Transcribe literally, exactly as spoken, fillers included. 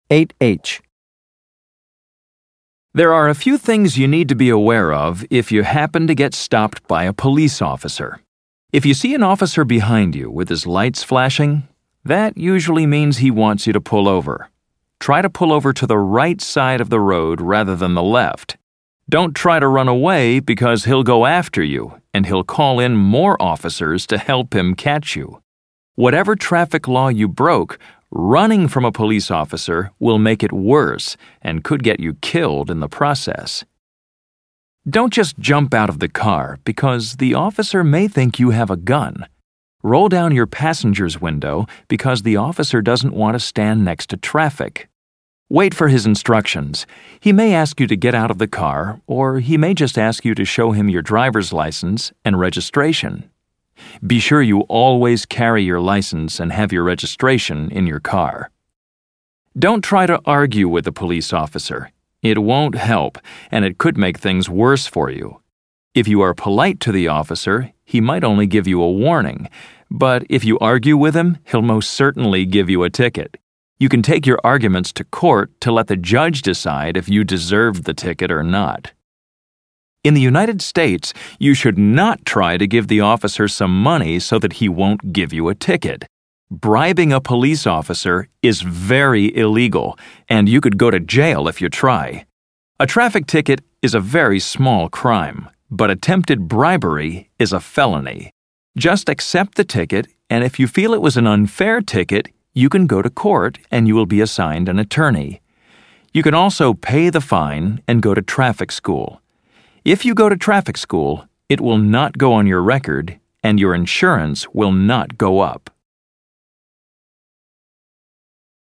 eight H. There are a few things you need to be aware of if you happen to get stopped by a police officer. If you see an officer behind you with his lights flashing, that usually means he wants you to pull over. Try to pull over to the right side of the road rather than the left. Don't try to run away because he'll go after you and he'll call in more officers to help him catch you. Whatever traffic law you broke, running from a police officer will make it worse and could get you killed in the process. Don't just jump out of the car because the officer may think you have a gun. Roll down your passenger's window because the officer doesn't want to stand next to traffic. Wait for his instructions. He may ask you to get out of the car, or he may just ask you to show him your driver's license and registration. Be sure you always carry your license and have your registration in your car. Don't try to argue with a police officer. It won't help, and it could make things worse for you. If you are polite to the officer, he might only give you a warning, but if you argue with him, he'll most certainly give you a ticket. You can take your arguments to court to let the judge decide if you deserved the ticket or not. In the United States, you should not try to give the officer some money so that he won't give you a ticket. Bribing a police officer is very illegal, and you could go to jail if you try. A traffic ticket is a very small crime, but attempted bribery is a felony. Just accept the ticket, and if you feel it was an unfair ticket, you can go to court and you will be assigned an attorney. You can also pay the fine and go to traffic school. If you go to traffic school, it will not go on your record and your insurance will not go up.